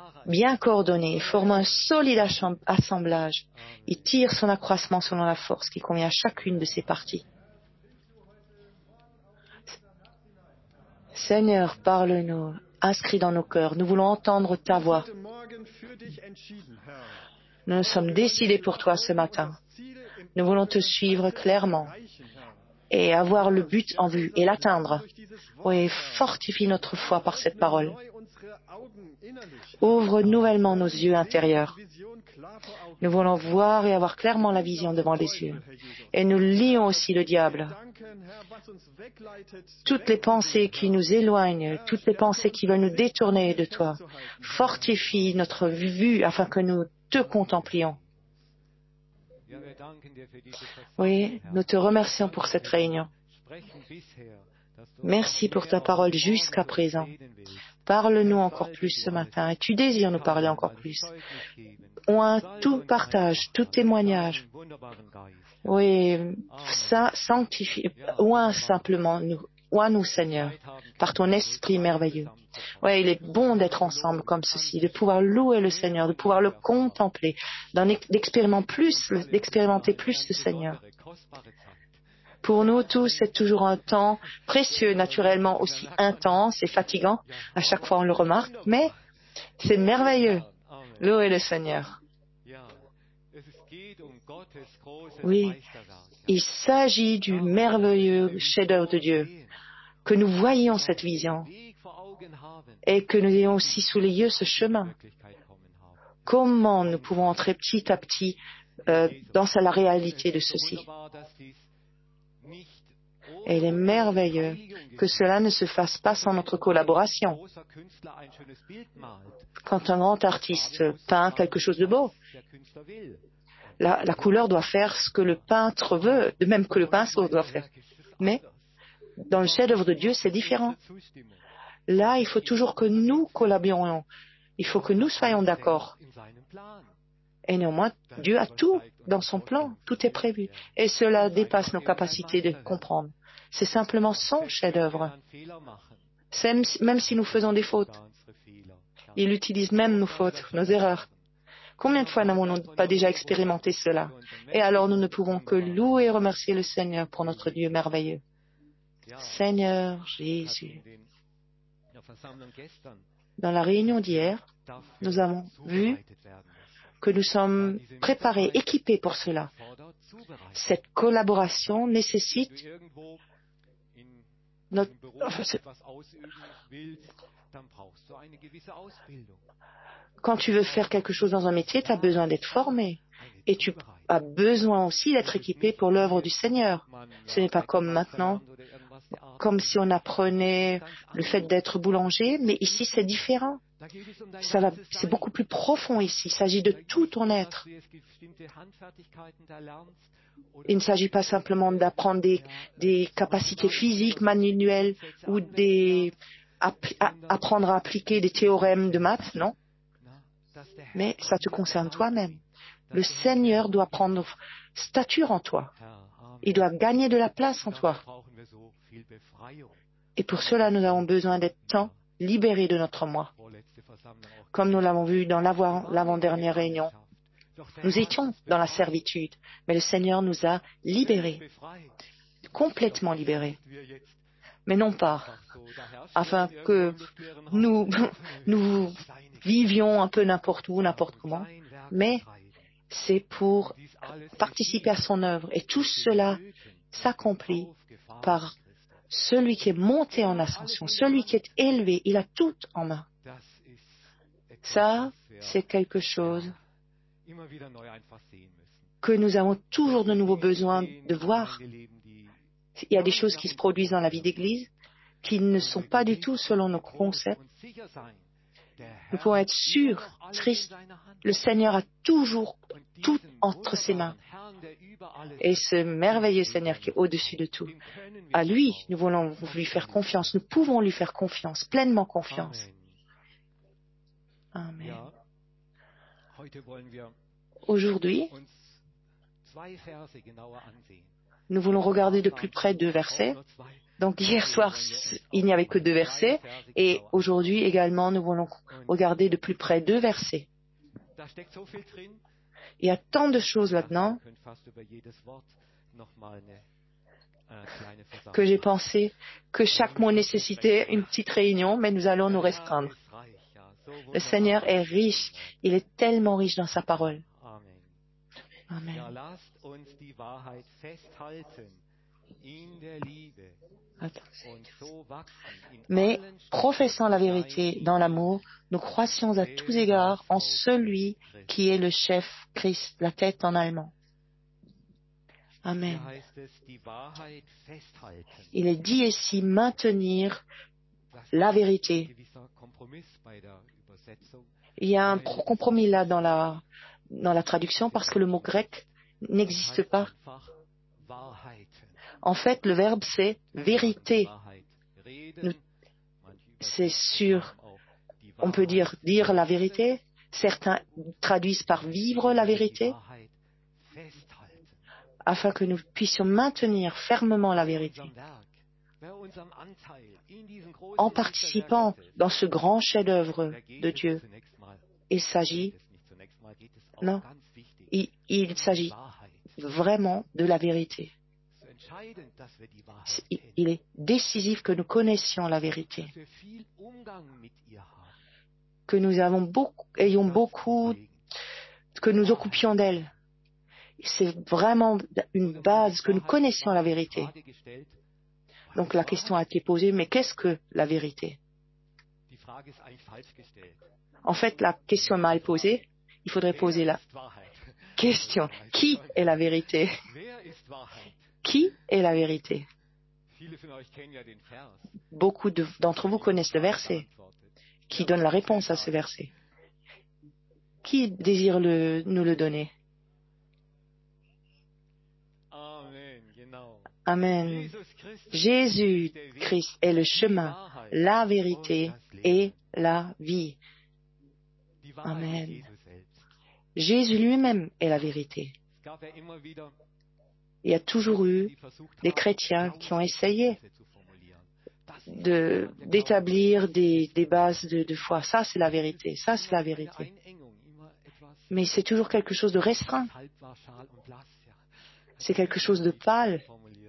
bien coordonné, il forme un solide assemblage. Il tire son accroissement selon la force qui convient à chacune de ses parties. Seigneur, parle-nous, inscris dans nos cœurs. Nous voulons entendre ta voix. Nous nous sommes décidés pour toi ce matin. Nous voulons te suivre clairement et avoir le but en vue et l'atteindre. Oui, fortifie notre foi par cette parole. Ouvre nouvellement nos yeux intérieurs. Nous voulons voir et avoir clairement la vision devant les yeux. Et nous lions aussi le diable. Toutes les pensées qui nous éloignent, toutes les pensées qui veulent nous détourner de toi, fortifie notre vue afin que nous te contemplions. Oui, nous te remercions pour cette réunion. Merci pour ta parole jusqu'à présent. Parle-nous encore plus ce matin et tu désires nous parler encore plus. Oint tout partage, tout témoignage. Oui, ça sanctifie. Oint simplement nous. Oint-nous, Seigneur, par ton esprit merveilleux. Oui, il est bon d'être ensemble comme ceci, de pouvoir louer le Seigneur, de pouvoir le contempler, d'expérimenter plus le Seigneur. Pour nous tous, c'est toujours un temps précieux, naturellement aussi intense et fatigant. À chaque fois, on le remarque, mais c'est merveilleux. Louez le Seigneur. Oui, il s'agit du merveilleux chef-d'œuvre de Dieu, que nous voyions cette vision et que nous ayons aussi sous les yeux ce chemin. Comment nous pouvons entrer petit à petit dans la réalité de ceci. Et il est merveilleux que cela ne se fasse pas sans notre collaboration. Quand un grand artiste peint quelque chose de beau, la couleur doit faire ce que le peintre veut, de même que le pinceau doit faire. Mais dans le chef-d'œuvre de Dieu, c'est différent. Là, il faut toujours que nous collaborions. Il faut que nous soyons d'accord. Et néanmoins, Dieu a tout dans son plan. Tout est prévu. Et cela dépasse nos capacités de comprendre. C'est simplement son chef-d'œuvre. Même si nous faisons des fautes. Il utilise même nos fautes, nos erreurs. Combien de fois n'avons-nous pas déjà expérimenté cela? Et alors nous ne pouvons que louer et remercier le Seigneur pour notre Dieu merveilleux. Seigneur Jésus. Dans la réunion d'hier, nous avons vu que nous sommes préparés, équipés pour cela. Cette collaboration nécessite quand tu veux faire quelque chose dans un métier, tu as besoin d'être formé. Et tu as besoin aussi d'être équipé pour l'œuvre du Seigneur. Ce n'est pas comme maintenant, comme si on apprenait le fait d'être boulanger, mais ici c'est différent. C'est beaucoup plus profond ici. Il s'agit de tout ton être. Il ne s'agit pas simplement d'apprendre des capacités physiques, manuelles, ou apprendre à appliquer des théorèmes de maths, non. Mais ça te concerne toi-même. Le Seigneur doit prendre stature en toi. Il doit gagner de la place en toi. Et pour cela, nous avons besoin d'être tant libérés de notre moi. Comme nous l'avons vu dans l'avant-dernière réunion. Nous étions dans la servitude, mais le Seigneur nous a libérés, complètement libérés. Mais non pas afin que nous vivions un peu n'importe où, n'importe comment, mais c'est pour participer à son œuvre. Et tout cela s'accomplit par celui qui est monté en ascension, celui qui est élevé. Il a tout en main. Ça, c'est quelque chose que nous avons toujours de nouveau besoin de voir. Il y a des choses qui se produisent dans la vie d'Église qui ne sont pas du tout selon nos concepts. Nous pouvons être sûrs, tristes. Le Seigneur a toujours tout entre ses mains. Et ce merveilleux Seigneur qui est au-dessus de tout, à lui, nous voulons lui faire confiance. Nous pouvons lui faire confiance, pleinement confiance. Amen. Aujourd'hui, Nous voulons regarder de plus près 2 versets. Donc hier soir, il n'y avait que 2 versets. Et aujourd'hui également, nous voulons regarder de plus près 2 versets. Il y a tant de choses là-dedans que j'ai pensé que chaque mot nécessitait une petite réunion, mais nous allons nous restreindre. Le Seigneur est riche. Il est tellement riche dans sa parole. Amen. Mais, professant la vérité dans l'amour, nous croissions à tous égards en celui qui est le chef, Christ, la tête en allemand. Amen. Il est dit ici maintenir la vérité. Il y a un compromis là dans la traduction parce que le mot grec n'existe pas. En fait, le verbe c'est vérité. C'est sûr. On peut dire la vérité. Certains traduisent par vivre la vérité, afin que nous puissions maintenir fermement la vérité. En participant dans ce grand chef-d'œuvre de Dieu, il s'agit vraiment de la vérité. Il est décisif que nous connaissions la vérité, que nous que nous occupions d'elle. C'est vraiment une base, que nous connaissions la vérité. Donc la question a été posée, mais qu'est-ce que la vérité? En fait, la question est mal posée. Il faudrait poser la question. Qui est la vérité? Qui est la vérité? Beaucoup d'entre vous connaissent le verset qui donne la réponse à ce verset. Qui désire nous le donner? Amen. Jésus-Christ est le chemin, la vérité et la vie. Amen. Jésus lui-même est la vérité. Il y a toujours eu des chrétiens qui ont essayé d'établir des bases de foi. Ça, c'est la vérité. Ça, c'est la vérité. Mais c'est toujours quelque chose de restreint. C'est quelque chose de pâle.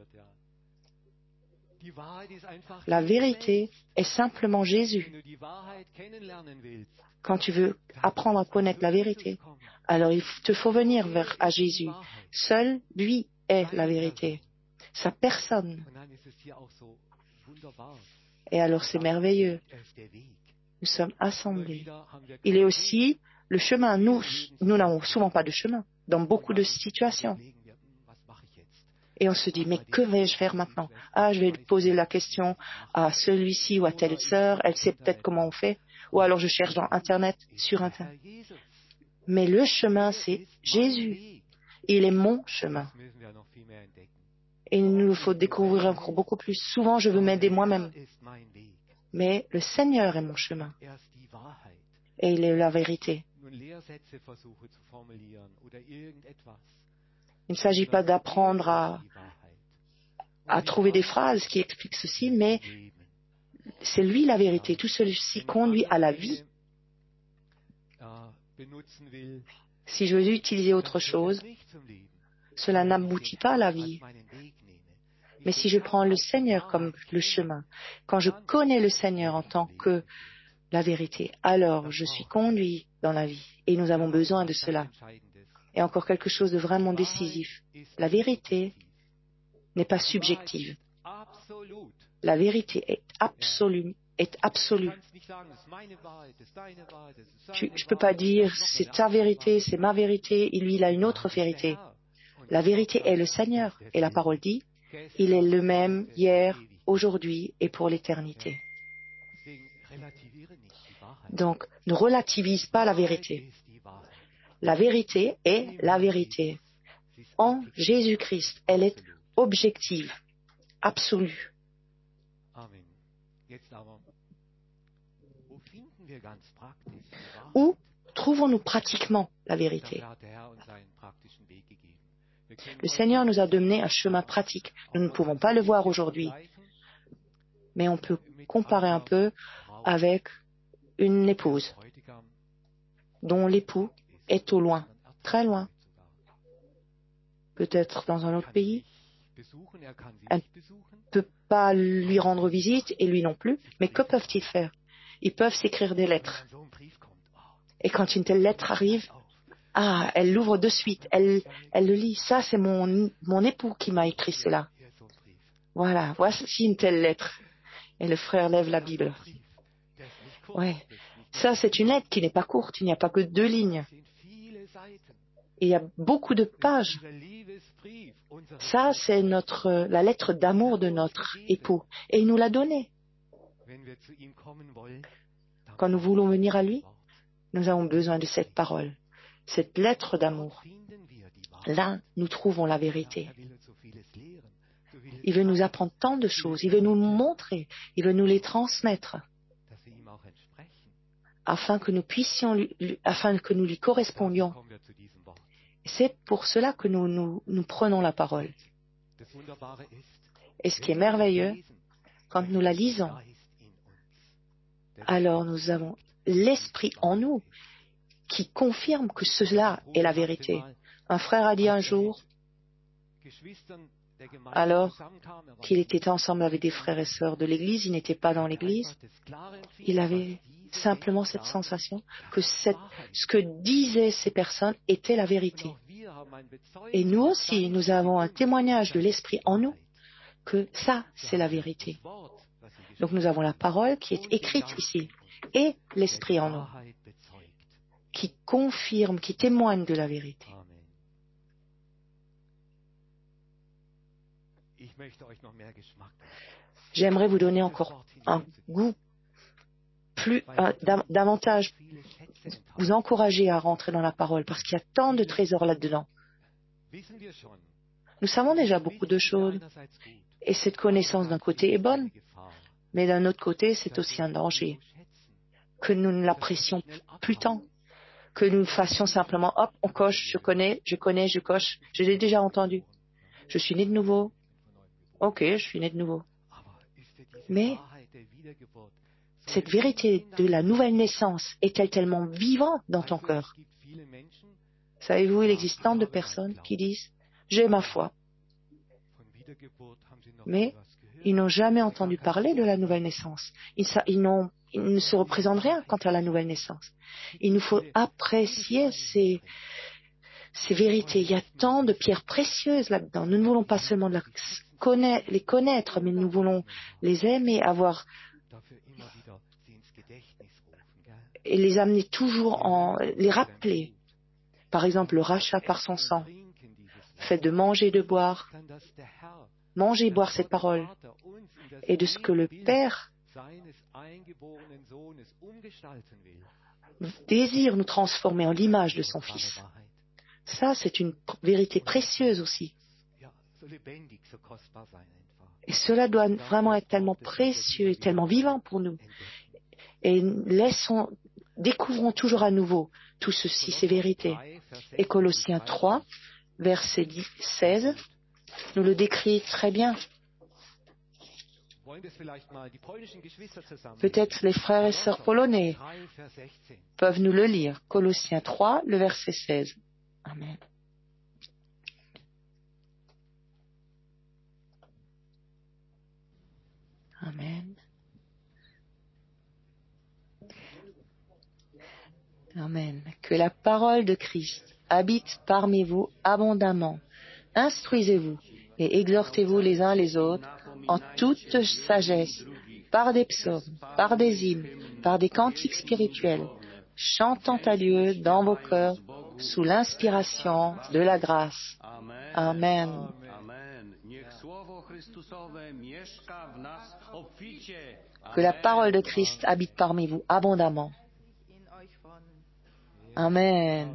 La vérité est simplement Jésus. Quand tu veux apprendre à connaître la vérité, alors il te faut venir à Jésus. Seul lui est la vérité. Sa personne. Et alors c'est merveilleux. Nous sommes assemblés. Il est aussi le chemin. Nous n'avons souvent pas de chemin dans beaucoup de situations. Et on se dit, mais que vais-je faire maintenant? Ah, je vais poser la question à celui-ci ou à telle sœur, elle sait peut-être comment on fait. Ou alors je cherche dans Internet, sur Internet. Mais le chemin, c'est Jésus. Il est mon chemin. Et il nous faut découvrir encore beaucoup plus. Souvent, je veux m'aider moi-même. Mais le Seigneur est mon chemin. Et il est la vérité. Il ne s'agit pas d'apprendre à trouver des phrases qui expliquent ceci, mais c'est lui la vérité. Tout ceci conduit à la vie. Si je veux utiliser autre chose, cela n'aboutit pas à la vie. Mais si je prends le Seigneur comme le chemin, quand je connais le Seigneur en tant que la vérité, alors je suis conduit dans la vie. Et nous avons besoin de cela. Et encore quelque chose de vraiment décisif. La vérité n'est pas subjective. La vérité est absolue. Je ne peux pas dire c'est ta vérité, c'est ma vérité, et lui il a une autre vérité. La vérité est le Seigneur. Et la parole dit, il est le même hier, aujourd'hui et pour l'éternité. Donc, ne relativise pas la vérité. La vérité est la vérité. En Jésus-Christ, elle est objective, absolue. Où trouvons-nous pratiquement la vérité? Le Seigneur nous a donné un chemin pratique. Nous ne pouvons pas le voir aujourd'hui, mais on peut comparer un peu avec une épouse dont l'époux est au loin, très loin, peut-être dans un autre pays. Elle ne peut pas lui rendre visite et lui non plus, mais que peuvent-ils faire? Ils peuvent s'écrire des lettres. Et quand une telle lettre arrive, elle l'ouvre de suite, elle le lit. Ça, c'est mon époux qui m'a écrit cela. Voilà, voici une telle lettre. Et le frère lève la Bible. Ouais. Ça, c'est une lettre qui n'est pas courte, il n'y a pas que 2 lignes. Et il y a beaucoup de pages. Ça, c'est la lettre d'amour de notre époux. Et il nous l'a donnée. Quand nous voulons venir à lui, nous avons besoin de cette parole, cette lettre d'amour. Là, nous trouvons la vérité. Il veut nous apprendre tant de choses, il veut nous montrer, il veut nous les transmettre, afin que nous lui correspondions. C'est pour cela que nous prenons la parole. Et ce qui est merveilleux, quand nous la lisons, alors nous avons l'Esprit en nous qui confirme que cela est la vérité. Un frère a dit un jour, alors qu'il était ensemble avec des frères et sœurs de l'Église, il n'était pas dans l'Église, il avait simplement cette sensation que ce que disaient ces personnes était la vérité. Et nous aussi, nous avons un témoignage de l'Esprit en nous que ça, c'est la vérité. Donc nous avons la parole qui est écrite ici et l'Esprit en nous qui confirme, qui témoigne de la vérité. J'aimerais vous donner encore un goût davantage, vous encourager à rentrer dans la parole parce qu'il y a tant de trésors là-dedans. Nous savons déjà beaucoup de choses et cette connaissance d'un côté est bonne, mais d'un autre côté, c'est aussi un danger. Que nous ne l'apprécions plus tant, que nous fassions simplement, hop, on coche, je connais, je coche, je l'ai déjà entendu. Je suis né de nouveau. Ok, je suis né de nouveau. Mais cette vérité de la nouvelle naissance est-elle tellement vivante dans ton cœur? Savez-vous, il existe tant de personnes qui disent « j'ai ma foi », mais ils n'ont jamais entendu parler de la nouvelle naissance. Ils ne se représentent rien quant à la nouvelle naissance. Il nous faut apprécier ces vérités. Il y a tant de pierres précieuses là-dedans. Nous ne voulons pas seulement les connaître, mais nous voulons les aimer, et les amener toujours les rappeler. Par exemple, le rachat par son sang, le fait de manger et de boire, manger et boire cette parole, et de ce que le Père désire nous transformer en l'image de son Fils. Ça, c'est une vérité précieuse aussi. Et cela doit vraiment être tellement précieux et tellement vivant pour nous. Et découvrons toujours à nouveau tout ceci, ces vérités. Et Colossiens 3, verset 16, nous le décrit très bien. Peut-être les frères et sœurs polonais peuvent nous le lire. Colossiens 3, le verset 16. Amen. Amen. Amen. Que la parole de Christ habite parmi vous abondamment. Instruisez-vous et exhortez-vous les uns les autres en toute sagesse, par des psaumes, par des hymnes, par des cantiques spirituels, chantant à Dieu dans vos cœurs sous l'inspiration de la grâce. Amen. Que la parole de Christ habite parmi vous abondamment. Amen.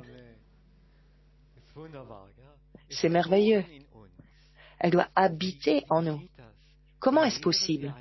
C'est merveilleux. Elle doit habiter en nous. Comment est-ce possible?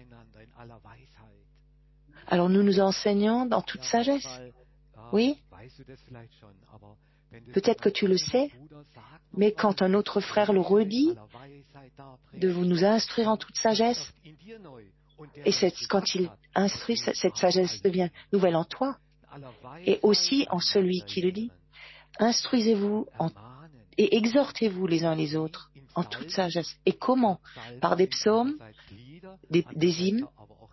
Alors nous nous enseignons dans toute sagesse. Oui? Peut-être que tu le sais, mais quand un autre frère le redit, de vous nous instruire en toute sagesse, et quand il instruit, cette sagesse devient nouvelle en toi, et aussi en celui qui le dit. Instruisez-vous et exhortez-vous les uns les autres en toute sagesse. Et comment? Par des psaumes, des hymnes.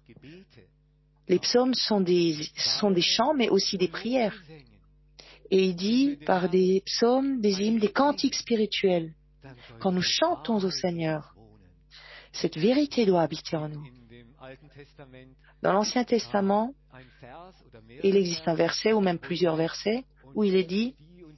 Les psaumes sont des chants, mais aussi des prières. Et il dit par des psaumes, des hymnes, des cantiques spirituels. Quand nous chantons au Seigneur, cette vérité doit habiter en nous. Dans l'Ancien Testament, il existe un verset ou même plusieurs versets où il est dit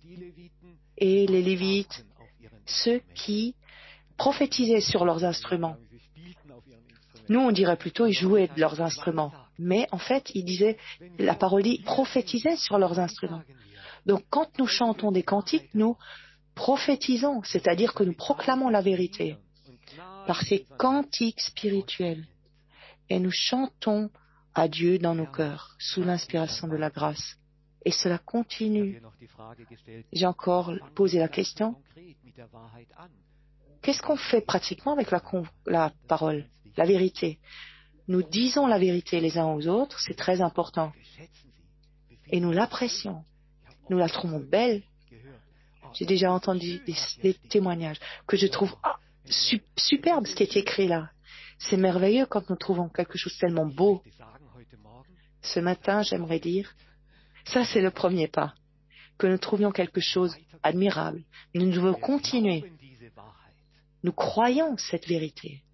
« Et les Lévites, ceux qui prophétisaient sur leurs instruments. » Nous, on dirait plutôt ils jouaient de leurs instruments. Mais en fait, la parole dit, prophétisaient sur leurs instruments. Donc, quand nous chantons des cantiques, nous prophétisons, c'est-à-dire que nous proclamons la vérité par ces cantiques spirituels. Et nous chantons à Dieu dans nos cœurs, sous l'inspiration de la grâce. Et cela continue. J'ai encore posé la question. Qu'est-ce qu'on fait pratiquement avec la parole, la vérité? Nous disons la vérité les uns aux autres, c'est très important. Et nous l'apprécions. Nous la trouvons belle. J'ai déjà entendu des témoignages que je trouve superbe ce qui est écrit là. C'est merveilleux quand nous trouvons quelque chose tellement beau. Ce matin, j'aimerais dire, ça c'est le premier pas, que nous trouvions quelque chose admirable. Nous devons continuer. Nous croyons cette vérité.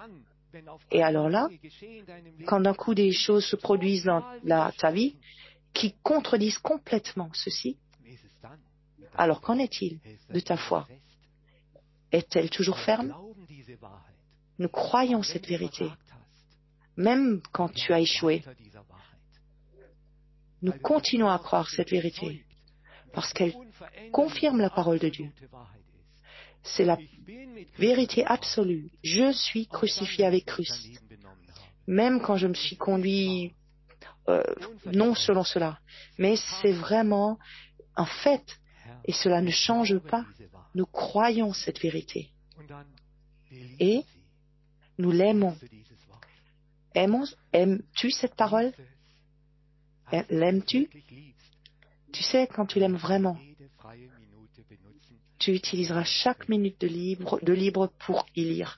Et alors là, quand d'un coup des choses se produisent dans ta vie qui contredisent complètement ceci, alors qu'en est-il de ta foi? Est-elle toujours ferme? Nous croyons cette vérité, même quand tu as échoué. Nous continuons à croire cette vérité, parce qu'elle confirme la parole de Dieu. C'est la vérité absolue. Je suis crucifié avec Christ. Même quand je me suis conduit non selon cela. Mais c'est vraiment un fait. Et cela ne change pas. Nous croyons cette vérité. Et nous l'aimons. Aimes-tu cette parole? L'aimes-tu? Tu sais, quand tu l'aimes vraiment, tu utiliseras chaque minute de libre pour y lire.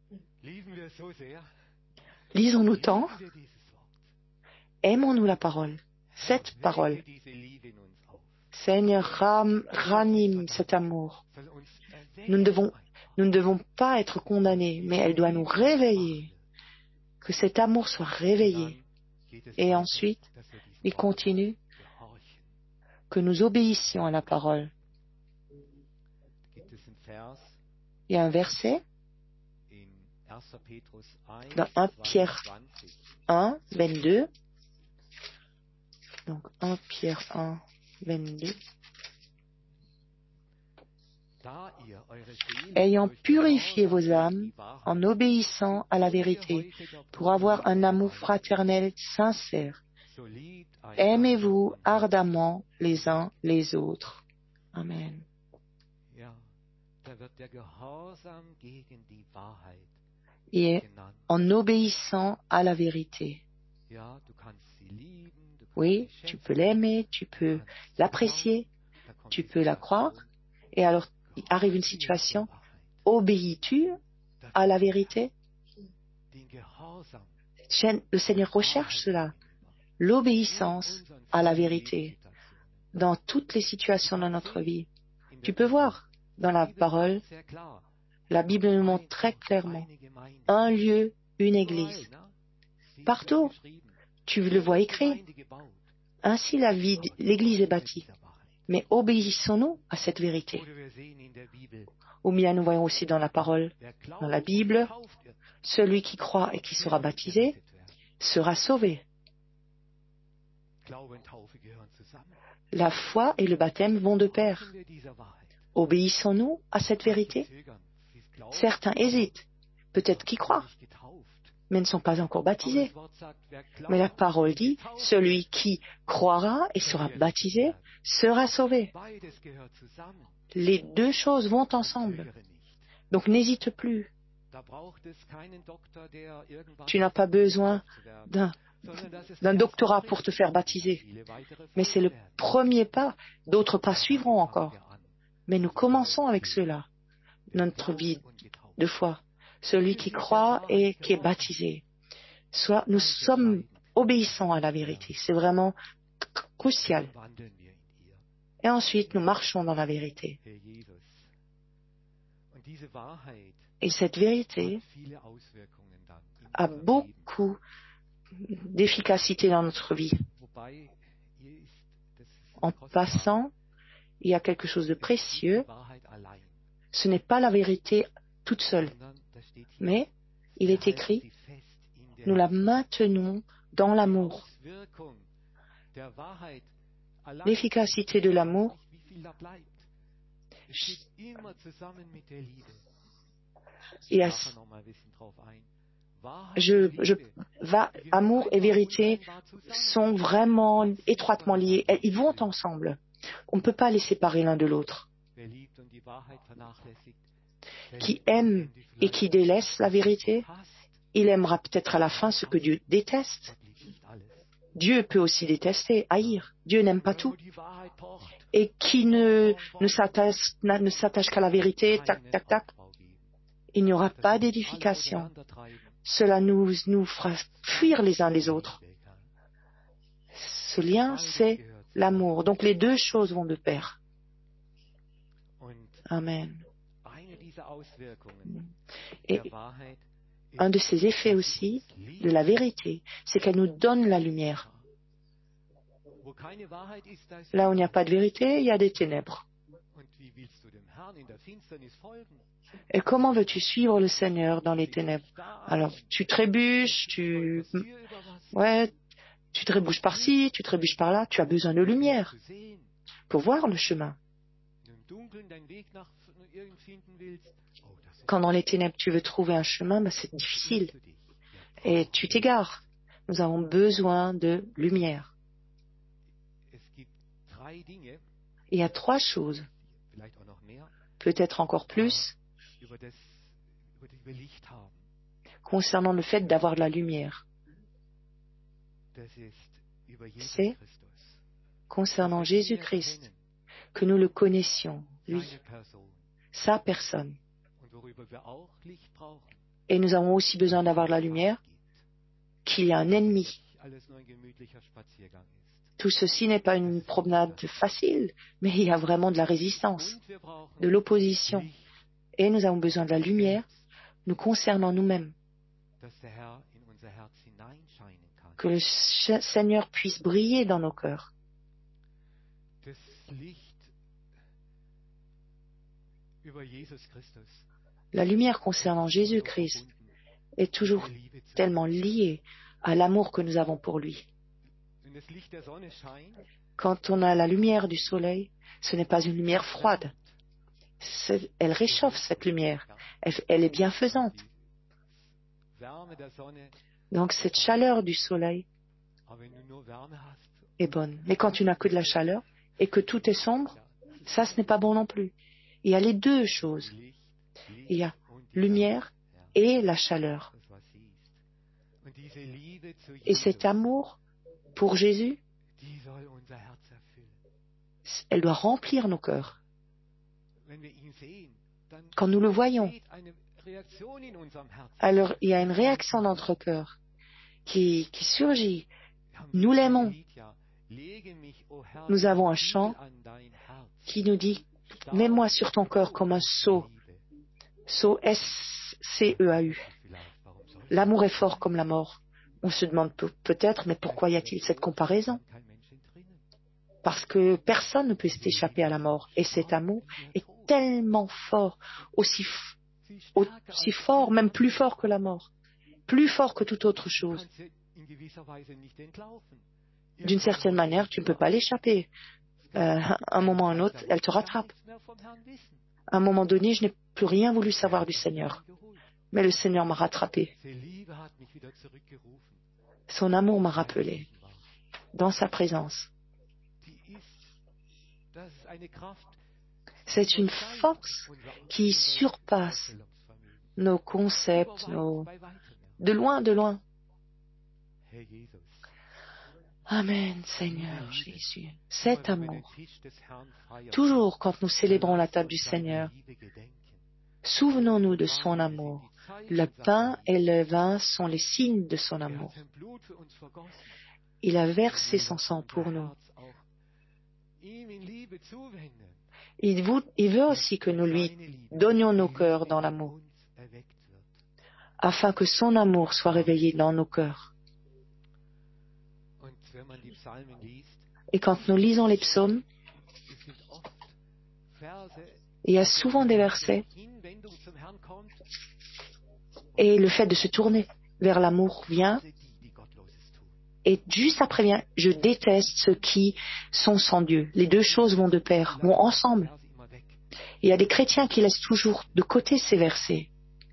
Lisons-nous tant? Aimons-nous la parole, cette parole. Seigneur, ranime cet amour. Nous ne devons pas être condamnés, mais elle doit nous réveiller. Que cet amour soit réveillé. Et ensuite, il continue, que nous obéissions à la parole. Il y a un verset dans 1 Pierre 1, 22. Donc 1 Pierre 1, 22. Ayant purifié vos âmes en obéissant à la vérité, pour avoir un amour fraternel sincère, aimez-vous ardemment les uns les autres. Amen. Et en obéissant à la vérité. Oui, tu peux l'aimer, tu peux l'apprécier, tu peux la croire, et alors il arrive une situation, obéis-tu à la vérité? Le Seigneur recherche cela, l'obéissance à la vérité, dans toutes les situations de notre vie. Tu peux voir dans la parole, la Bible nous montre très clairement, un lieu, une église. Partout, tu le vois écrit. Ainsi l'église est bâtie. Mais obéissons-nous à cette vérité? Ou bien nous voyons aussi dans la parole, dans la Bible, celui qui croit et qui sera baptisé sera sauvé. La foi et le baptême vont de pair. Obéissons-nous à cette vérité? Certains hésitent, peut-être qu'ils croient, mais ne sont pas encore baptisés. Mais la parole dit, celui qui croira et sera baptisé sera sauvé. Les deux choses vont ensemble. Donc n'hésite plus. Tu n'as pas besoin d'un doctorat pour te faire baptiser. Mais c'est le premier pas. D'autres pas suivront encore. Mais nous commençons avec cela, notre vie de foi. Celui qui croit et qui est baptisé. Soit nous sommes obéissants à la vérité. C'est vraiment crucial. Et ensuite, nous marchons dans la vérité. Et cette vérité a beaucoup d'efficacité dans notre vie. En passant, il y a quelque chose de précieux. Ce n'est pas la vérité toute seule, mais il est écrit, nous la maintenons dans l'amour. L'efficacité de l'amour, amour et vérité sont vraiment étroitement liés. Ils vont ensemble. On ne peut pas les séparer l'un de l'autre. Qui aime et qui délaisse la vérité, il aimera peut-être à la fin ce que Dieu déteste. Dieu peut aussi détester, haïr. Dieu n'aime pas tout. Et qui ne s'attache qu'à la vérité, tac, tac, tac, il n'y aura pas d'édification. Cela nous fera fuir les uns les autres. Ce lien, c'est l'amour. Donc les deux choses vont de pair. Amen. Et un de ces effets aussi de la vérité, c'est qu'elle nous donne la lumière. Là où il n'y a pas de vérité, il y a des ténèbres. Et comment veux-tu suivre le Seigneur dans les ténèbres? Alors, tu trébuches, tu trébuches par-ci, tu trébuches par-là. Tu as besoin de lumière pour voir le chemin. Quand dans les ténèbres, tu veux trouver un chemin, c'est difficile. Et tu t'égares. Nous avons besoin de lumière. Il y a 3 choses, peut-être encore plus, concernant le fait d'avoir de la lumière. C'est concernant Jésus-Christ, que nous le connaissions, lui, sa personne. Et nous avons aussi besoin d'avoir de la lumière, qu'il y a un ennemi. Tout ceci n'est pas une promenade facile, mais il y a vraiment de la résistance, de l'opposition. Et nous avons besoin de la lumière nous concernant nous-mêmes. Que le Seigneur puisse briller dans nos cœurs. La lumière concernant Jésus-Christ est toujours tellement liée à l'amour que nous avons pour lui. Quand on a la lumière du soleil, ce n'est pas une lumière froide. Elle réchauffe cette lumière. Elle est bienfaisante. Donc cette chaleur du soleil est bonne. Mais quand tu n'as que de la chaleur et que tout est sombre, ça, ce n'est pas bon non plus. Il y a les deux choses. Il y a lumière et la chaleur. Et cet amour pour Jésus, elle doit remplir nos cœurs. Quand nous le voyons, alors il y a une réaction dans notre cœur qui surgit. Nous l'aimons. Nous avons un chant qui nous dit « Mets-moi sur ton cœur comme un sceau ». Sceau, S-C-E-A-U. L'amour est fort comme la mort. On se demande peut-être, mais pourquoi y a-t-il cette comparaison? Parce que personne ne peut s'échapper à la mort. Et cet amour est tellement fort, aussi fort, même plus fort que la mort, plus fort que toute autre chose. D'une certaine manière, tu ne peux pas l'échapper. Un moment ou un autre, elle te rattrape. À un moment donné, je n'ai plus rien voulu savoir du Seigneur. Mais le Seigneur m'a rattrapé. Son amour m'a rappelé dans sa présence. C'est une force qui surpasse nos concepts, de loin, de loin. Amen, Seigneur Jésus. Cet amour, toujours quand nous célébrons la table du Seigneur, souvenons-nous de son amour. Le pain et le vin sont les signes de son amour. Il a versé son sang pour nous. Il veut aussi que nous lui donnions nos cœurs dans l'amour, afin que son amour soit réveillé dans nos cœurs. Et quand nous lisons les psaumes, il y a souvent des versets, et le fait de se tourner vers l'amour vient, et juste après vient, je déteste ceux qui sont sans Dieu. Les deux choses vont de pair, vont ensemble. Il y a des chrétiens qui laissent toujours de côté ces versets.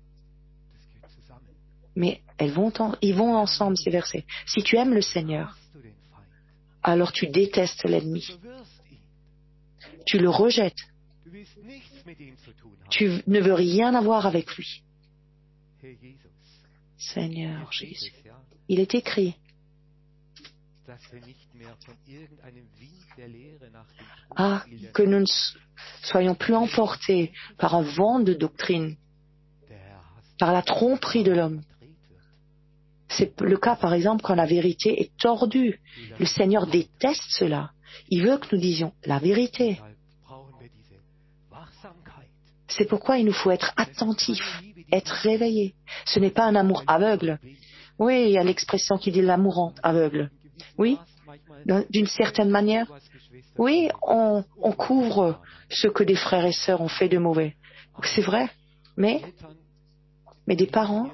Mais ils vont ensemble, ces versets. Si tu aimes le Seigneur, alors tu détestes l'ennemi. Tu le rejettes. Tu ne veux rien avoir avec lui. Seigneur Jésus. Il est écrit que nous ne soyons plus emportés par un vent de doctrine, par la tromperie de l'homme. C'est le cas, par exemple, quand la vérité est tordue. Le Seigneur déteste cela. Il veut que nous disions la vérité. C'est pourquoi il nous faut être attentifs, être réveillés. Ce n'est pas un amour aveugle. Oui, il y a l'expression qui dit l'amour aveugle. Oui, d'une certaine manière. Oui, on couvre ce que des frères et sœurs ont fait de mauvais. C'est vrai, mais des parents,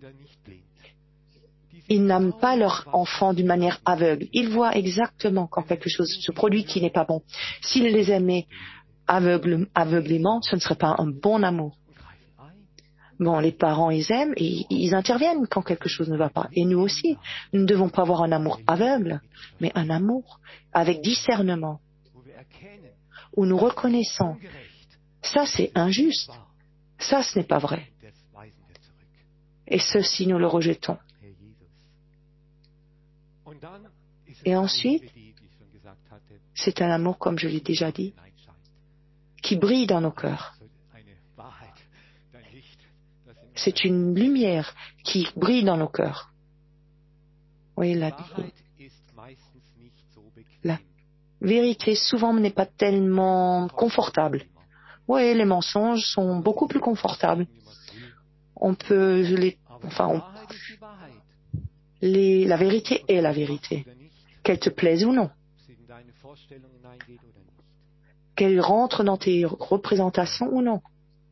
ils n'aiment pas leur enfant d'une manière aveugle. Ils voient exactement quand quelque chose se produit qui n'est pas bon. S'ils les aimaient aveuglément, ce ne serait pas un bon amour. Bon, les parents, ils aiment et ils interviennent quand quelque chose ne va pas. Et nous aussi, nous ne devons pas avoir un amour aveugle, mais un amour avec discernement, où nous reconnaissons, ça c'est injuste, ça ce n'est pas vrai. Et ceci, nous le rejetons. Et ensuite, c'est un amour, comme je l'ai déjà dit, qui brille dans nos cœurs. C'est une lumière qui brille dans nos cœurs. Oui, la vérité souvent n'est pas tellement confortable. Oui, les mensonges sont beaucoup plus confortables. La vérité est la vérité, qu'elle te plaise ou non, qu'elle rentre dans tes représentations ou non.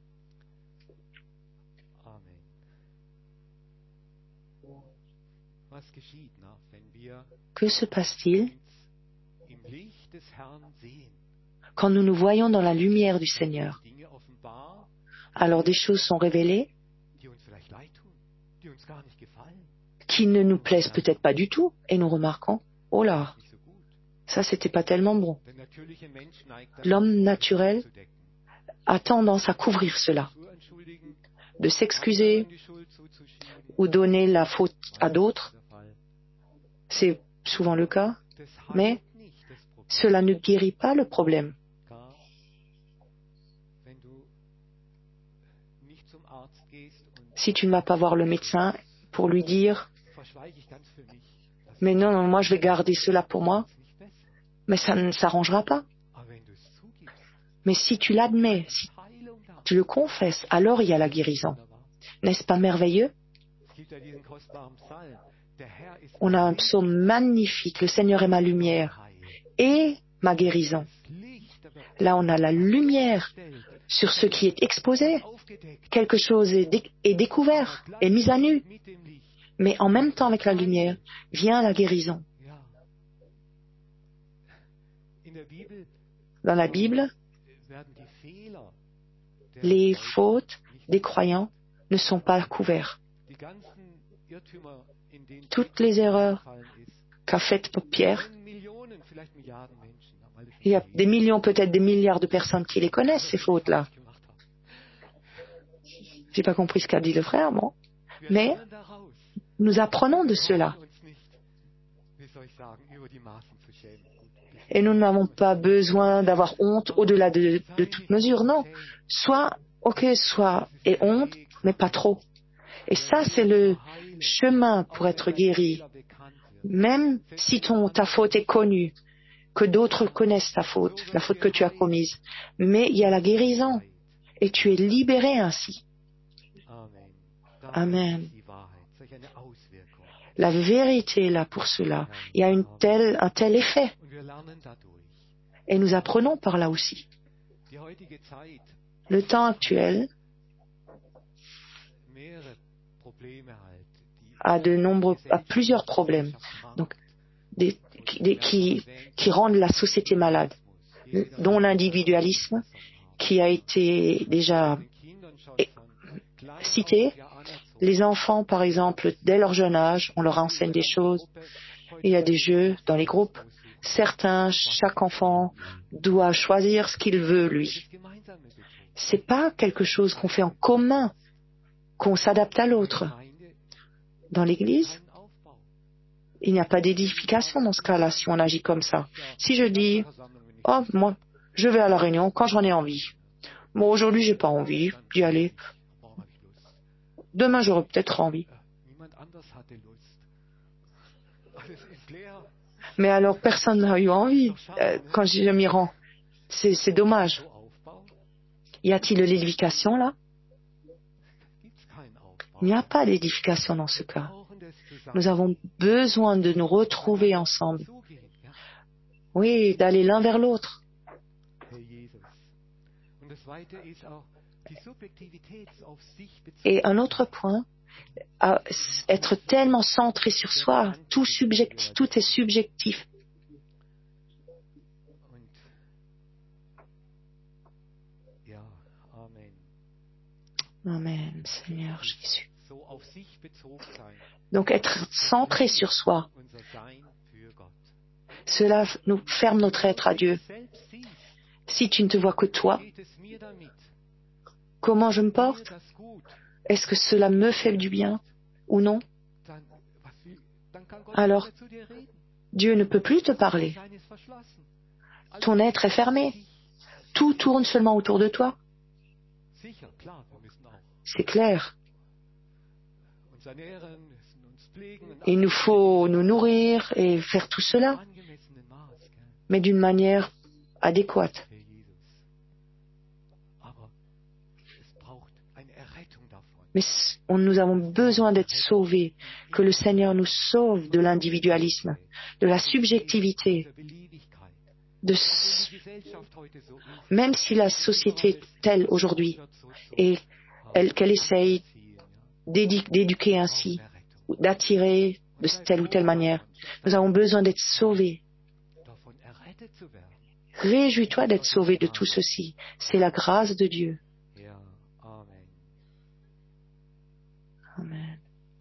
Que se passe-t-il quand nous nous voyons dans la lumière du Seigneur? Alors des choses sont révélées qui ne nous plaisent peut-être pas du tout, et nous remarquons, oh là, ça c'était pas tellement bon. L'homme naturel a tendance à couvrir cela, de s'excuser ou donner la faute à d'autres. C'est souvent le cas, mais cela ne guérit pas le problème. Si tu ne vas pas voir le médecin pour lui dire « Mais non, moi je vais garder cela pour moi », mais ça ne s'arrangera pas. Mais si tu l'admets, si tu le confesses, alors il y a la guérison. N'est-ce pas merveilleux? On a un psaume magnifique, « Le Seigneur est ma lumière et ma guérison ». Là, on a la lumière sur ce qui est exposé. Quelque chose est découvert, est mis à nu. Mais en même temps, avec la lumière, vient la guérison. Dans la Bible, les fautes des croyants ne sont pas couverts. Toutes les erreurs qu'a faites Pierre, il y a des millions, peut-être des milliards de personnes qui les connaissent, ces fautes-là. J'ai pas compris ce qu'a dit le frère, bon. Mais nous apprenons de cela. Et nous n'avons pas besoin d'avoir honte au-delà de toute mesure, non. Soit et honte, mais pas trop. Et ça, c'est le chemin pour être guéri. Même si ta faute est connue, que d'autres connaissent ta faute, la faute que tu as commise. Mais il y a la guérison. Et tu es libéré ainsi. Amen. La vérité est là pour cela. Il y a un tel effet. Et nous apprenons par là aussi. Le temps actuel a plusieurs problèmes, donc qui rendent la société malade, dont l'individualisme qui a été déjà cité. Les enfants, par exemple, dès leur jeune âge, on leur enseigne des choses. Il y a des jeux dans les groupes. Chaque enfant doit choisir ce qu'il veut, lui. C'est pas quelque chose qu'on fait en commun, qu'on s'adapte à l'autre. Dans l'Église, il n'y a pas d'édification dans ce cas-là si on agit comme ça. Si je dis, oh, moi, je vais à la réunion quand j'en ai envie. Bon, aujourd'hui, j'ai pas envie d'y aller. Demain, j'aurai peut-être envie. Mais alors, personne n'a eu envie quand je m'y rends. C'est dommage. Y a-t-il de l'édification là? Il n'y a pas d'édification dans ce cas. Nous avons besoin de nous retrouver ensemble. Oui, d'aller l'un vers l'autre. Et un autre point, être tellement centré sur soi, tout est subjectif. Amen, Seigneur Jésus. Donc être centré sur soi, cela nous ferme notre être à Dieu. Si tu ne te vois que toi, comment je me porte? Est-ce que cela me fait du bien ou non? Alors, Dieu ne peut plus te parler. Ton être est fermé. Tout tourne seulement autour de toi. C'est clair. Il nous faut nous nourrir et faire tout cela, mais d'une manière adéquate. Mais nous avons besoin d'être sauvés, que le Seigneur nous sauve de l'individualisme, de la subjectivité. Même si la société est telle aujourd'hui et qu'elle essaye d'éduquer ainsi, d'attirer de telle ou telle manière, nous avons besoin d'être sauvés. Réjouis-toi d'être sauvé de tout ceci. C'est la grâce de Dieu. Amen.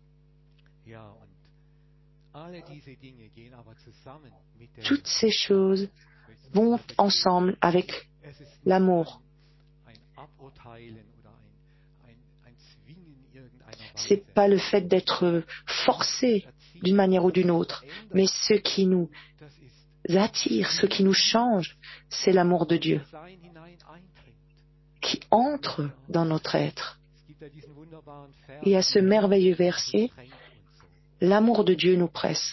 Toutes ces choses vont ensemble avec l'amour. C'est pas le fait d'être forcé d'une manière ou d'une autre, mais ce qui nous attire, ce qui nous change, c'est l'amour de Dieu qui entre dans notre être. Il y a ce merveilleux verset, l'amour de Dieu nous presse.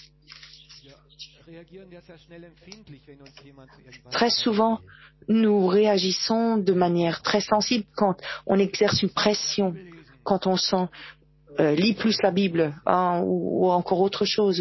Très souvent, nous réagissons de manière très sensible quand on exerce une pression, quand on sent lis plus la Bible ou encore autre chose.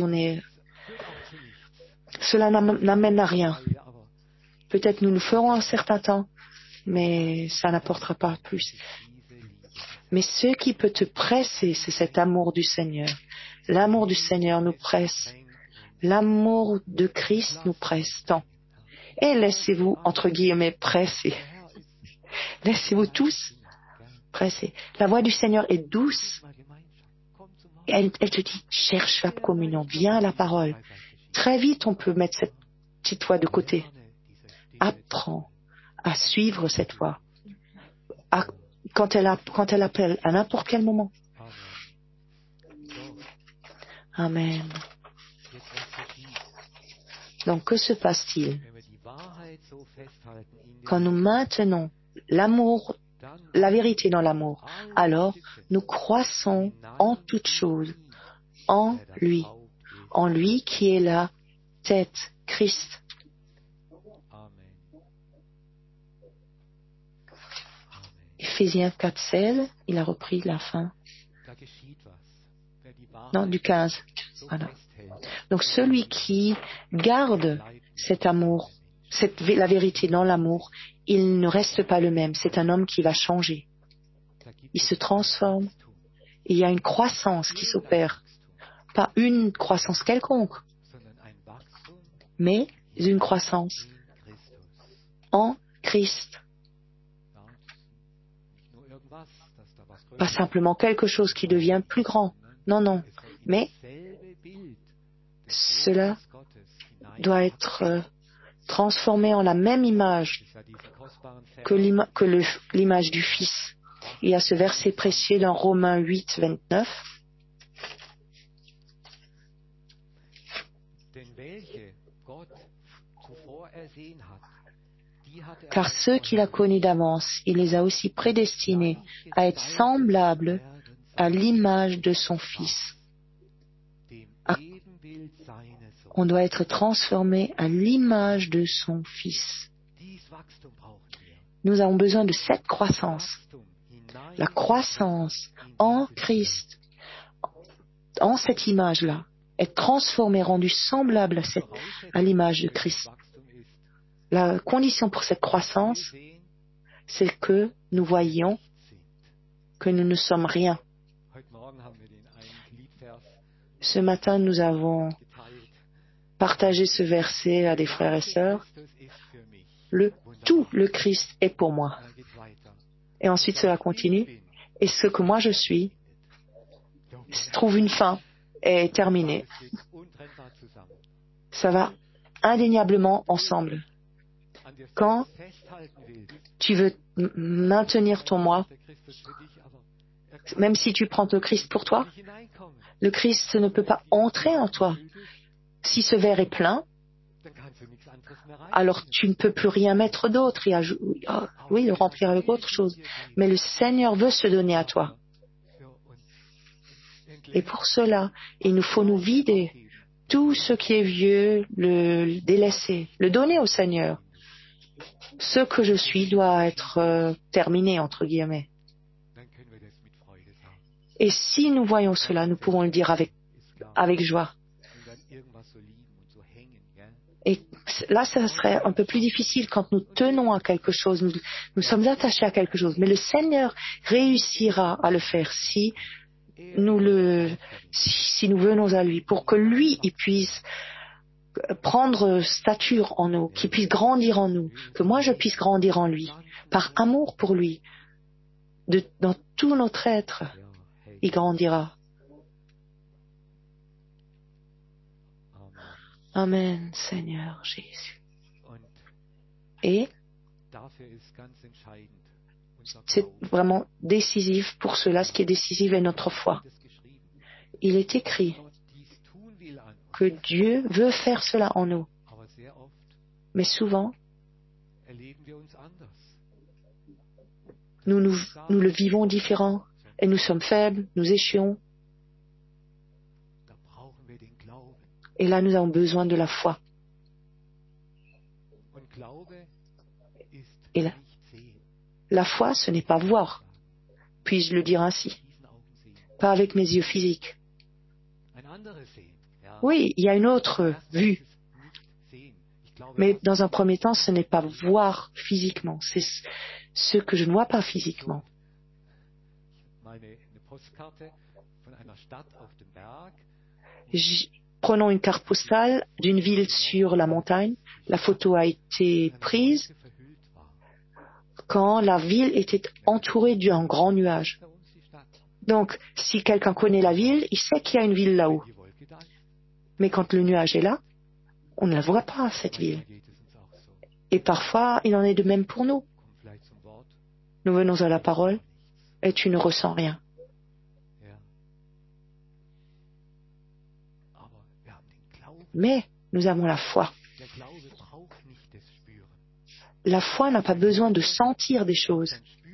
Cela n'amène à rien. Peut-être nous le ferons un certain temps, mais ça n'apportera pas plus. Mais ce qui peut te presser, c'est cet amour du Seigneur. L'amour du Seigneur nous presse. L'amour de Christ nous presse tant. Et laissez-vous, entre guillemets, presser. Laissez-vous tous pressé. La voix du Seigneur est douce. Elle te dit, cherche la communion, viens à la parole. Très vite, on peut mettre cette petite voix de côté. Apprends à suivre cette voix. Quand elle appelle, à n'importe quel moment. Amen. Donc, que se passe-t-il? Quand nous maintenons l'amour, la vérité dans l'amour, alors nous croissons en toutes choses, en lui qui est la tête, Christ. Éphésiens 4:16, il a repris la fin. Non, du 15. Voilà. Donc celui qui garde cet amour, la vérité dans l'amour, il ne reste pas le même. C'est un homme qui va changer. Il se transforme. Il y a une croissance qui s'opère. Pas une croissance quelconque, mais une croissance en Christ. Pas simplement quelque chose qui devient plus grand. Non, non. Mais cela doit être transformé en la même image que l'image du Fils. Il y a ce verset précieux dans Romains 8:29. Car ceux qu'il a connus d'avance, il les a aussi prédestinés à être semblables à l'image de son Fils. On doit être transformé à l'image de son Fils. Nous avons besoin de cette croissance. La croissance en Christ, en cette image-là, est transformée, rendue semblable à l'image de Christ. La condition pour cette croissance, c'est que nous voyions que nous ne sommes rien. Ce matin, nous avons partagé ce verset à des frères et sœurs. Tout le Christ est pour moi. Et ensuite, cela continue. Et ce que moi je suis trouve une fin et est terminé. Ça va indéniablement ensemble. Quand tu veux maintenir ton moi, même si tu prends le Christ pour toi, le Christ ne peut pas entrer en toi. Si ce verre est plein, alors tu ne peux plus rien mettre d'autre. Le remplir avec autre chose. Mais le Seigneur veut se donner à toi. Et pour cela, il nous faut nous vider. Tout ce qui est vieux, le délaisser, le donner au Seigneur. Ce que je suis doit être terminé, entre guillemets. Et si nous voyons cela, nous pouvons le dire avec joie. Et là, ça serait un peu plus difficile quand nous tenons à quelque chose, nous sommes attachés à quelque chose. Mais le Seigneur réussira à le faire si nous venons à lui, pour que lui, il puisse prendre stature en nous, qu'il puisse grandir en nous, que moi je puisse grandir en lui, par amour pour lui. Dans tout notre être, il grandira. Amen, Seigneur Jésus. Et c'est vraiment décisif pour cela. Ce qui est décisif est notre foi. Il est écrit que Dieu veut faire cela en nous. Mais souvent, nous le vivons différent et nous sommes faibles, nous échouons. Et là, nous avons besoin de la foi. Et la foi, ce n'est pas voir, puis-je le dire ainsi, pas avec mes yeux physiques. Oui, il y a une autre vue, mais dans un premier temps, ce n'est pas voir physiquement, c'est ce que je ne vois pas physiquement. Prenons une carte postale d'une ville sur la montagne. La photo a été prise quand la ville était entourée d'un grand nuage. Donc, si quelqu'un connaît la ville, il sait qu'il y a une ville là-haut. Mais quand le nuage est là, on ne la voit pas, cette ville. Et parfois, il en est de même pour nous. Nous venons à la parole et tu ne ressens rien. Mais nous avons la foi. La foi n'a pas besoin de sentir des choses.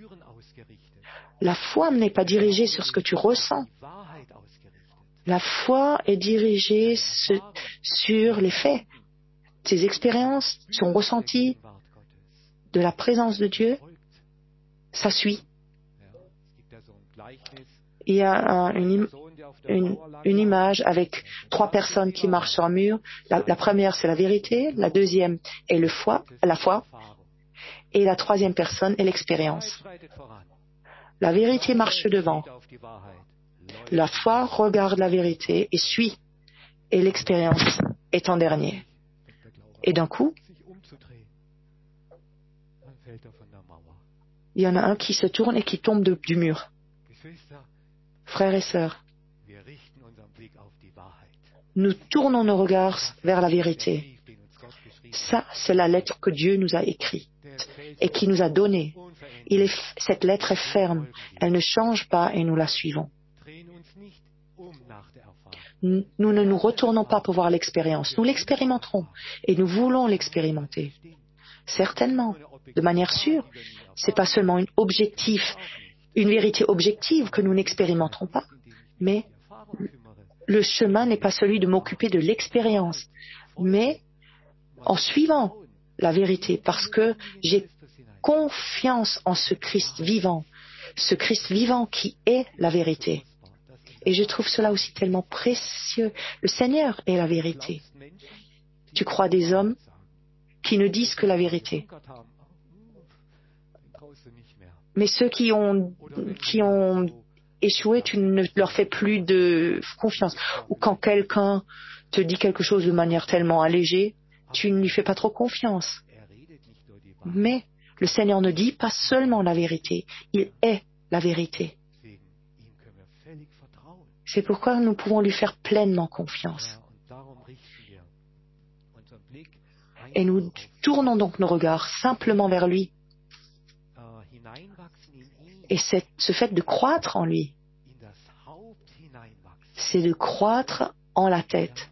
La foi n'est pas dirigée sur ce que tu ressens. La foi est dirigée sur les faits, tes expériences, son ressenti de la présence de Dieu. Ça suit. Il y a une image avec 3 personnes qui marchent sur un mur. La première, c'est la vérité. La deuxième est la foi. Et la troisième personne est l'expérience. La vérité marche devant. La foi regarde la vérité et suit. Et l'expérience est en dernier. Et d'un coup, il y en a un qui se tourne et qui tombe du mur. Frères et sœurs, nous tournons nos regards vers la vérité. Ça, c'est la lettre que Dieu nous a écrite et qui nous a donnée. Cette lettre est ferme, elle ne change pas et nous la suivons. Nous ne nous retournons pas pour voir l'expérience. Nous l'expérimenterons et nous voulons l'expérimenter. Certainement, de manière sûre, c'est pas seulement une vérité objective que nous n'expérimenterons pas, mais le chemin n'est pas celui de m'occuper de l'expérience, mais en suivant la vérité, parce que j'ai confiance en ce Christ vivant qui est la vérité. Et je trouve cela aussi tellement précieux. Le Seigneur est la vérité. Tu crois des hommes qui ne disent que la vérité. Mais ceux qui ont échoué, tu ne leur fais plus de confiance. Ou quand quelqu'un te dit quelque chose de manière tellement allégée, tu ne lui fais pas trop confiance. Mais le Seigneur ne dit pas seulement la vérité, il est la vérité. C'est pourquoi nous pouvons lui faire pleinement confiance. Et nous tournons donc nos regards simplement vers lui. Et ce fait de croître en lui, c'est de croître en la tête.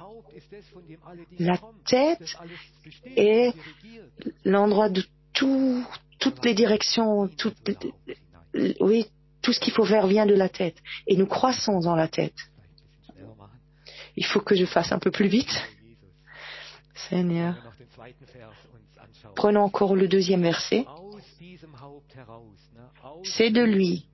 La tête est l'endroit de toutes les directions, tout ce qu'il faut faire vient de la tête. Et nous croissons dans la tête. Il faut que je fasse un peu plus vite. Seigneur. Prenons encore le 2e verset. C'est de lui,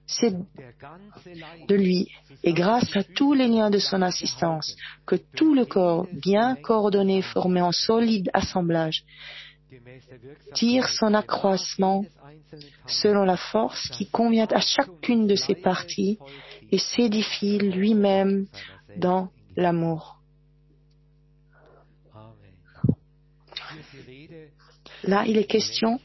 et grâce à tous les liens de son assistance, que tout le corps, bien coordonné, formé en solide assemblage, tire son accroissement selon la force qui convient à chacune de ses parties et s'édifie lui-même dans l'amour. Là, il est question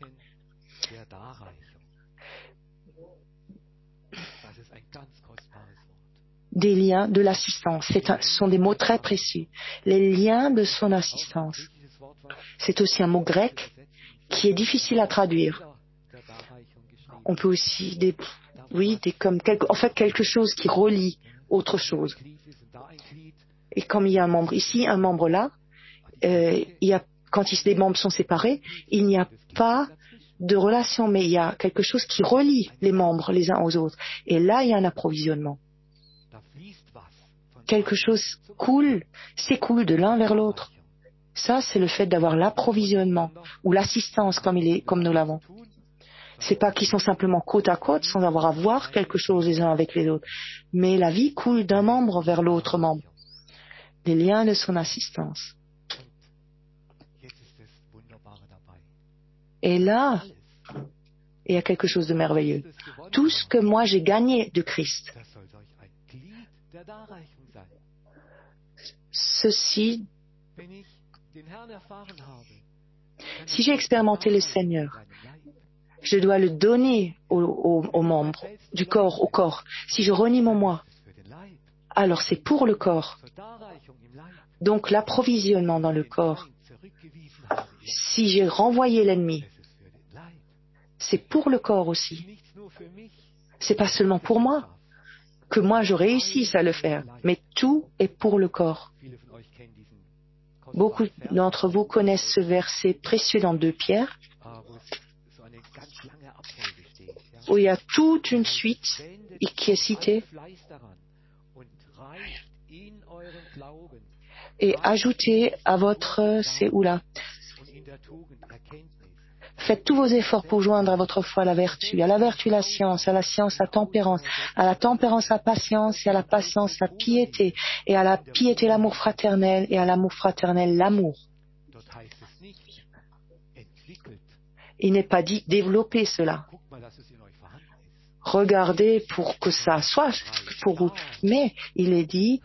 des liens de l'assistance. Ce sont des mots très précieux. Les liens de son assistance. C'est aussi un mot grec qui est difficile à traduire. On peut aussi quelque chose qui relie autre chose. Et comme il y a un membre ici, un membre là, quand les membres sont séparés, il n'y a pas de relation, mais il y a quelque chose qui relie les membres les uns aux autres. Et là, il y a un approvisionnement. Quelque chose s'écoule de l'un vers l'autre. Ça, c'est le fait d'avoir l'approvisionnement ou l'assistance comme nous l'avons. C'est pas qu'ils sont simplement côte à côte sans avoir à voir quelque chose les uns avec les autres. Mais la vie coule d'un membre vers l'autre membre. Les liens de son assistance. Et là, il y a quelque chose de merveilleux. Tout ce que moi j'ai gagné de Christ, ceci, si j'ai expérimenté le Seigneur, je dois le donner aux membres du corps, au corps. Si je renie mon moi, alors c'est pour le corps. Donc l'approvisionnement dans le corps, si j'ai renvoyé l'ennemi, c'est pour le corps aussi. C'est pas seulement pour moi, que moi je réussisse à le faire, mais tout est pour le corps. Beaucoup d'entre vous connaissent ce verset précieux dans 2 Pierre, où il y a toute une suite qui est citée. Et ajoutez à votre... C'est où là? Faites tous vos efforts pour joindre à votre foi la vertu la science la tempérance, à la tempérance la patience, et à la patience la piété, et à la piété l'amour fraternel, et à l'amour fraternel l'amour. Il n'est pas dit développer cela. Regardez pour que ça soit pour vous. Mais il est dit,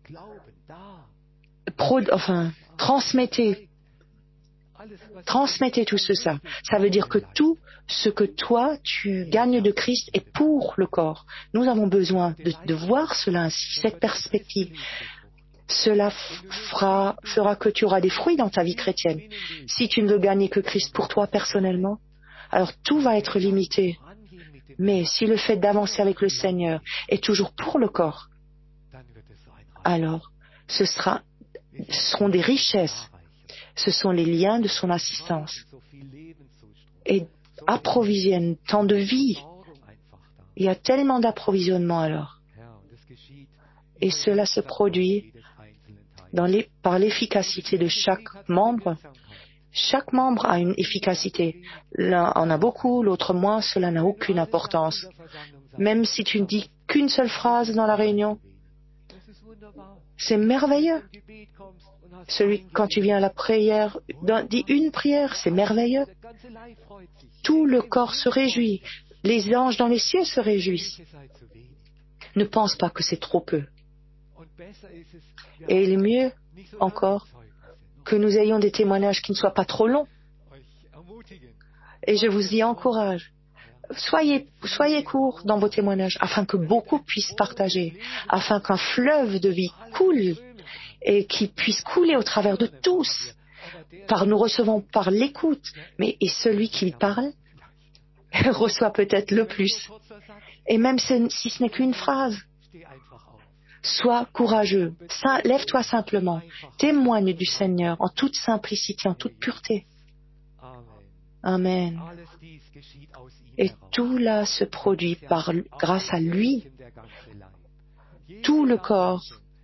transmettez tout cela. Ça veut dire que tout ce que toi, tu gagnes de Christ est pour le corps. Nous avons besoin de voir cela ainsi, cette perspective. Cela fera que tu auras des fruits dans ta vie chrétienne. Si tu ne veux gagner que Christ pour toi personnellement, alors tout va être limité. Mais si le fait d'avancer avec le Seigneur est toujours pour le corps, alors ce seront des richesses. Ce sont les liens de son assistance. Et approvisionne tant de vie. Il y a tellement d'approvisionnement alors. Et cela se produit par l'efficacité de chaque membre. Chaque membre a une efficacité. L'un en a beaucoup, l'autre moins, cela n'a aucune importance. Même si tu ne dis qu'une seule phrase dans la réunion, c'est merveilleux. Quand tu viens à la prière, dis une prière, c'est merveilleux. Tout le corps se réjouit. Les anges dans les cieux se réjouissent. Ne pense pas que c'est trop peu. Et il est mieux encore que nous ayons des témoignages qui ne soient pas trop longs. Et je vous y encourage. Soyez courts dans vos témoignages afin que beaucoup puissent partager, afin qu'un fleuve de vie coule et qui puisse couler au travers de tous. Nous recevons par l'écoute, et celui qui parle reçoit peut-être le plus. Et même si ce n'est qu'une phrase, sois courageux, lève-toi simplement, témoigne du Seigneur en toute simplicité, en toute pureté. Amen. Et tout là se produit grâce à lui. Tout le corps.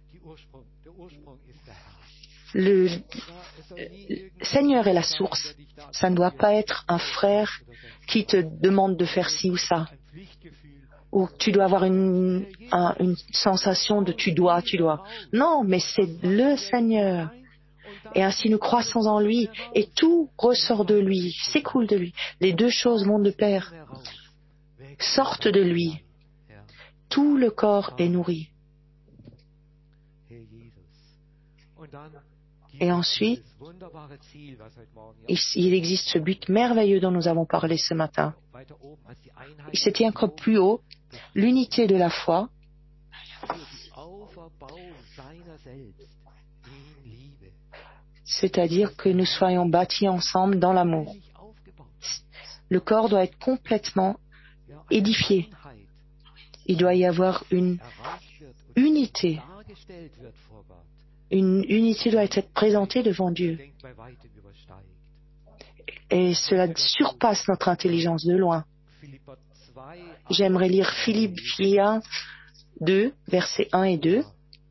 Le Seigneur est la source. Ça ne doit pas être un frère qui te demande de faire ci ou ça. Ou tu dois avoir une sensation de tu dois. Non, mais c'est le Seigneur. Et ainsi nous croissons en lui et tout ressort de lui, s'écoule de lui. Les deux choses montent de pair, sortent de lui. Tout le corps est nourri. Et ensuite, il existe ce but merveilleux dont nous avons parlé ce matin. Il se tient encore plus haut, l'unité de la foi, c'est-à-dire que nous soyons bâtis ensemble dans l'amour. Le corps doit être complètement édifié. Il doit y avoir une unité. Une unité doit être présentée devant Dieu. Et cela surpasse notre intelligence de loin. J'aimerais lire Philippiens 2, versets 1 et 2.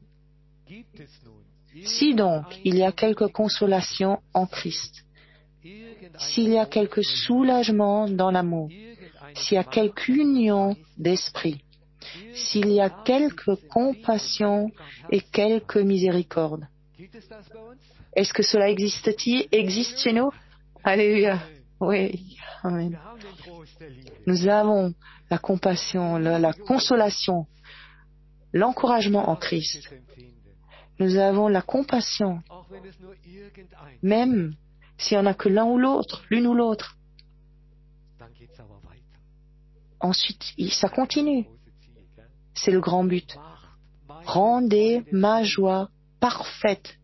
Si donc il y a quelque consolation en Christ, s'il y a quelque soulagement dans l'amour, s'il y a quelque union d'esprit, s'il y a quelque compassion et quelque miséricorde. Est-ce que cela existe chez nous? Alléluia. Oui. Amen. Nous avons la compassion, la consolation, l'encouragement en Christ. Nous avons la compassion, même s'il n'y en a que l'un ou l'autre, l'une ou l'autre. Ensuite, ça continue. C'est le grand but. Rendez ma joie parfaite.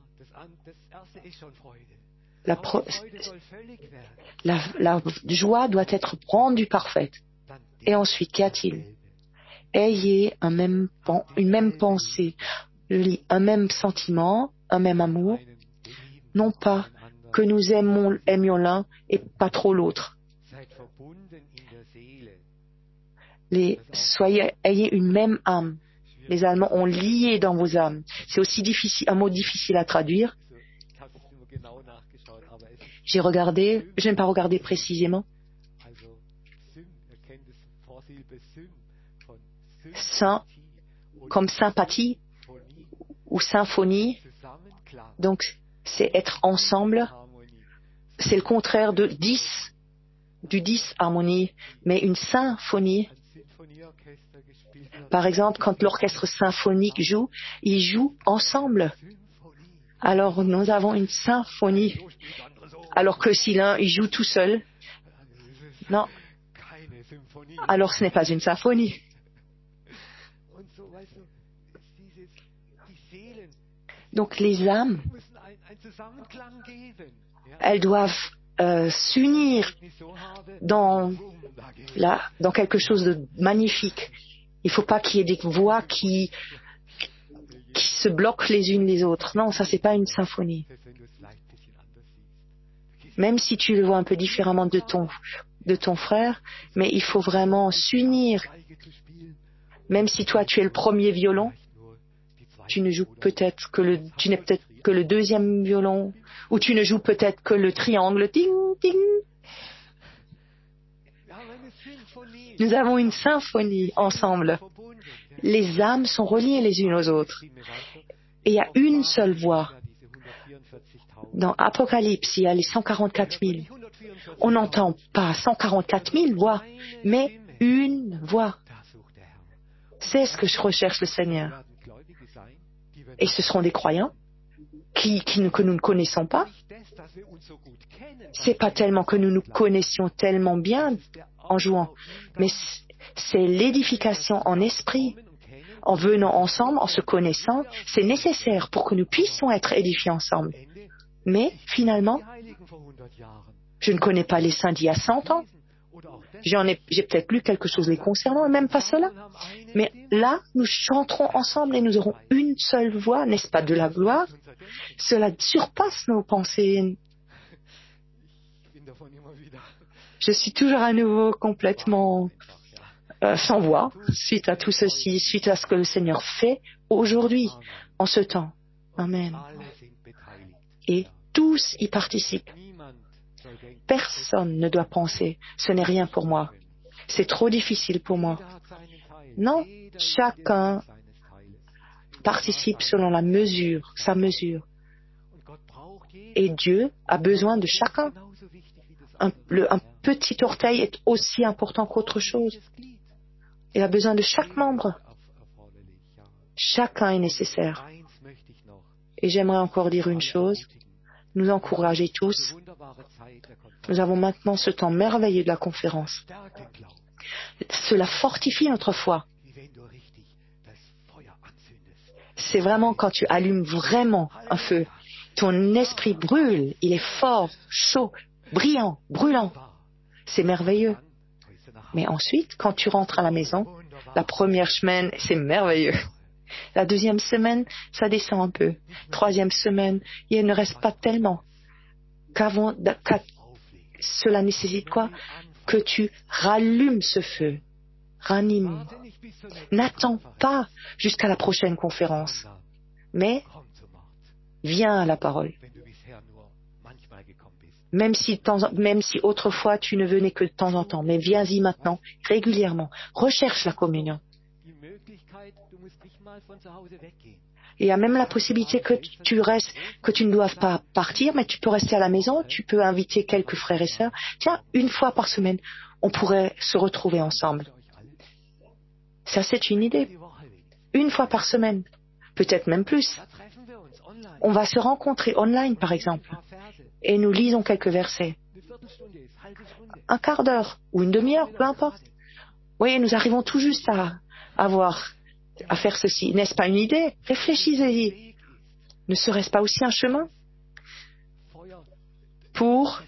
La joie doit être rendue parfaite. Et ensuite, qu'y a-t-il? Ayez une même pensée, un même sentiment, un même amour, non pas que nous aimions l'un et pas trop l'autre. Ayez une même âme. Les Allemands ont lié dans vos âmes. C'est aussi un mot difficile à traduire. J'ai regardé, je n'ai pas regardé précisément. Comme sympathie ou symphonie. Donc, c'est être ensemble. C'est le contraire du 10 harmonie, mais une symphonie. Par exemple, quand l'orchestre symphonique joue, ils jouent ensemble. Alors, nous avons une symphonie. Alors que si l'un, il joue tout seul, non. Alors, ce n'est pas une symphonie. Donc, les âmes, elles doivent s'unir dans quelque chose de magnifique. Il ne faut pas qu'il y ait des voix qui se bloquent les unes les autres. Non, ça, c'est pas une symphonie. Même si tu le vois un peu différemment de ton frère, mais il faut vraiment s'unir. Même si toi, tu es le premier violon, tu ne joues peut-être tu n'es peut-être que le deuxième violon, ou tu ne joues peut-être que le triangle. Ting, ting. Nous avons une symphonie ensemble. Les âmes sont reliées les unes aux autres. Et il y a une seule voix. Dans Apocalypse, il y a les 144 000. On n'entend pas 144 000 voix, mais une voix. C'est ce que je recherche le Seigneur. Et ce seront des croyants que nous ne connaissons pas. C'est pas tellement que nous nous connaissions tellement bien en jouant, mais c'est l'édification en esprit. En venant ensemble, en se connaissant, c'est nécessaire pour que nous puissions être édifiés ensemble. Mais finalement, je ne connais pas les saints d'il y a 100 ans. J'ai peut-être lu quelque chose les concernant, et même pas cela. Mais là, nous chanterons ensemble et nous aurons une seule voix, n'est-ce pas, de la gloire? Cela surpasse nos pensées. Je suis toujours à nouveau complètement sans voix suite à tout ceci, suite à ce que le Seigneur fait aujourd'hui, en ce temps. Amen. Et tous y participent. Personne ne doit penser, ce n'est rien pour moi. C'est trop difficile pour moi. Non, chacun participe selon sa mesure. Et Dieu a besoin de chacun. Un petit orteil est aussi important qu'autre chose. Il a besoin de chaque membre. Chacun est nécessaire. Et j'aimerais encore dire une chose, nous encourager tous. Nous avons maintenant ce temps merveilleux de la conférence. Cela fortifie notre foi. C'est vraiment quand tu allumes vraiment un feu. Ton esprit brûle, il est fort, chaud, brillant, brûlant. C'est merveilleux. Mais ensuite, quand tu rentres à la maison, la première semaine, c'est merveilleux. La deuxième semaine, ça descend un peu. Troisième semaine, il ne reste pas tellement. Cela nécessite quoi? Que tu rallumes ce feu. Ranime. N'attends pas jusqu'à la prochaine conférence, mais viens à la parole. Même si autrefois tu ne venais que de temps en temps, mais viens-y maintenant, régulièrement. Recherche la communion. Il y a même la possibilité que tu ne doives pas partir, mais tu peux rester à la maison, tu peux inviter quelques frères et sœurs. Tiens, une fois par semaine, on pourrait se retrouver ensemble. Ça, c'est une idée. Une fois par semaine, peut-être même plus. On va se rencontrer online, par exemple, et nous lisons quelques versets. un quart d'heure ou une demi-heure, peu importe. Oui, nous arrivons tout juste à faire ceci. N'est-ce pas une idée? Réfléchissez-y. Ne serait-ce pas aussi un chemin pour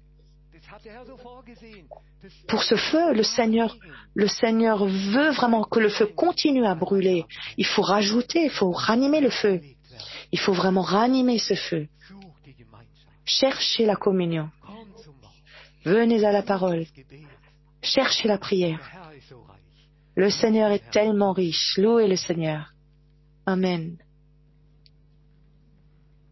ce feu? Le Seigneur veut vraiment que le feu continue à brûler. Il faut rajouter, il faut ranimer le feu. Il faut vraiment ranimer ce feu. Cherchez la communion. Venez à la parole. Cherchez la prière. Le Seigneur est tellement riche. Louez le Seigneur. Amen.